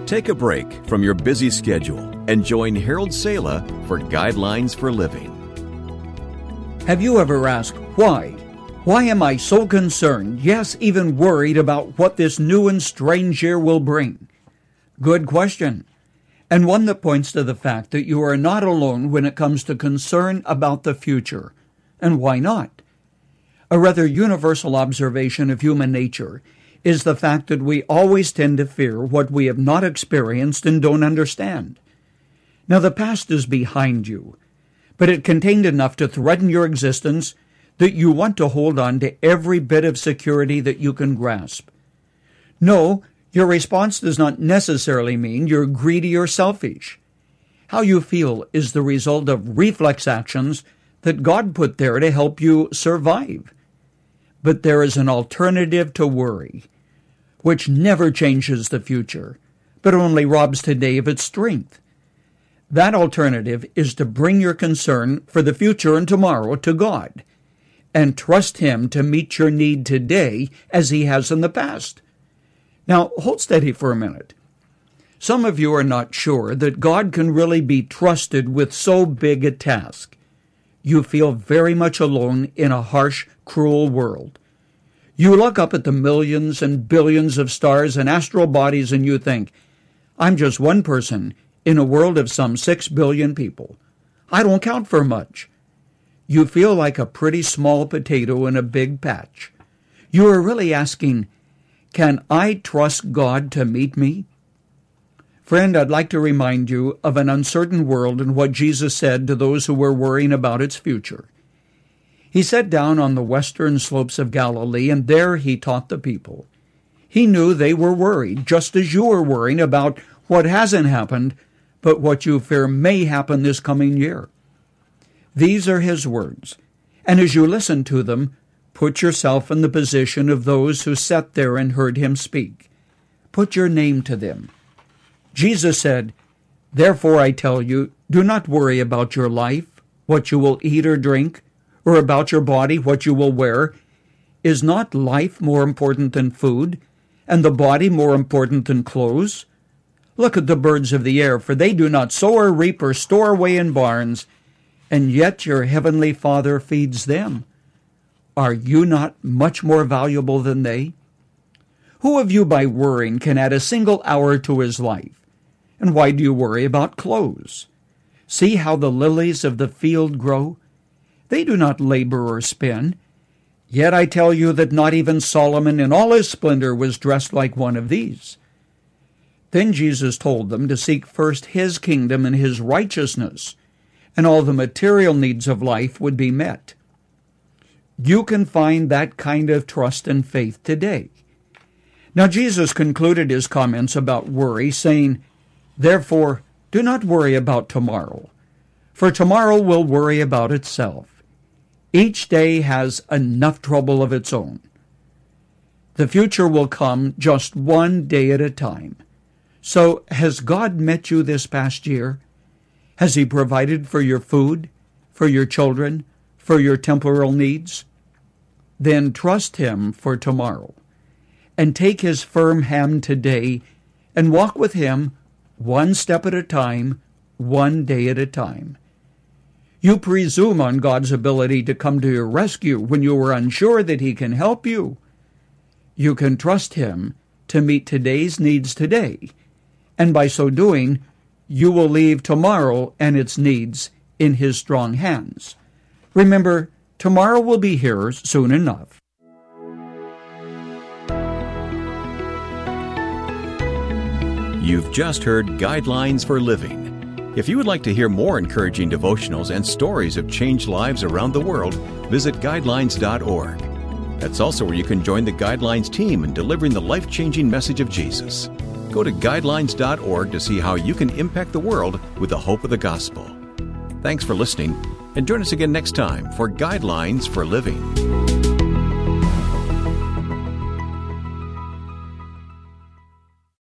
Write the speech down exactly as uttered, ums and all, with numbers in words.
Take a break from your busy schedule and join Harold Sala for Guidelines for Living. Have you ever asked, why? Why am I so concerned, yes, even worried about what this new and strange year will bring? Good question, and one that points to the fact that you are not alone when it comes to concern about the future. And why not? A rather universal observation of human nature is the fact that we always tend to fear what we have not experienced and don't understand. Now, the past is behind you, but it contained enough to threaten your existence that you want to hold on to every bit of security that you can grasp. No, your response does not necessarily mean you're greedy or selfish. How you feel is the result of reflex actions that God put there to help you survive. But there is an alternative to worry, which never changes the future, but only robs today of its strength. That alternative is to bring your concern for the future and tomorrow to God, and trust Him to meet your need today as He has in the past. Now, hold steady for a minute. Some of you are not sure that God can really be trusted with so big a task. You feel very much alone in a harsh, cruel world. You look up at the millions and billions of stars and astral bodies and you think, I'm just one person in a world of some six billion people. I don't count for much. You feel like a pretty small potato in a big patch. You are really asking, can I trust God to meet me? Friend, I'd like to remind you of an uncertain world and what Jesus said to those who were worrying about its future. He sat down on the western slopes of Galilee, and there he taught the people. He knew they were worried, just as you are worrying about what hasn't happened, but what you fear may happen this coming year. These are his words, and as you listen to them, put yourself in the position of those who sat there and heard him speak. Put your name to them. Jesus said, Therefore I tell you, do not worry about your life, what you will eat or drink, or about your body, what you will wear. Is not life more important than food, and the body more important than clothes? Look at the birds of the air, for they do not sow or reap or store away in barns, and yet your heavenly Father feeds them. Are you not much more valuable than they? Who of you by worrying can add a single hour to his life? And why do you worry about clothes? See how the lilies of the field grow? They do not labor or spin. Yet I tell you that not even Solomon in all his splendor was dressed like one of these. Then Jesus told them to seek first his kingdom and his righteousness, and all the material needs of life would be met. You can find that kind of trust and faith today. Now Jesus concluded his comments about worry, saying, Therefore, do not worry about tomorrow, for tomorrow will worry about itself. Each day has enough trouble of its own. The future will come just one day at a time. So, has God met you this past year? Has He provided for your food, for your children, for your temporal needs? Then trust Him for tomorrow, and take His firm hand today, and walk with Him one step at a time, one day at a time. You presume on God's ability to come to your rescue when you are unsure that He can help you. You can trust Him to meet today's needs today, and by so doing, you will leave tomorrow and its needs in His strong hands. Remember, tomorrow will be here soon enough. You've just heard Guidelines for Living. If you would like to hear more encouraging devotionals and stories of changed lives around the world, visit guidelines dot org. That's also where you can join the Guidelines team in delivering the life-changing message of Jesus. Go to guidelines dot org to see how you can impact the world with the hope of the gospel. Thanks for listening, and join us again next time for Guidelines for Living.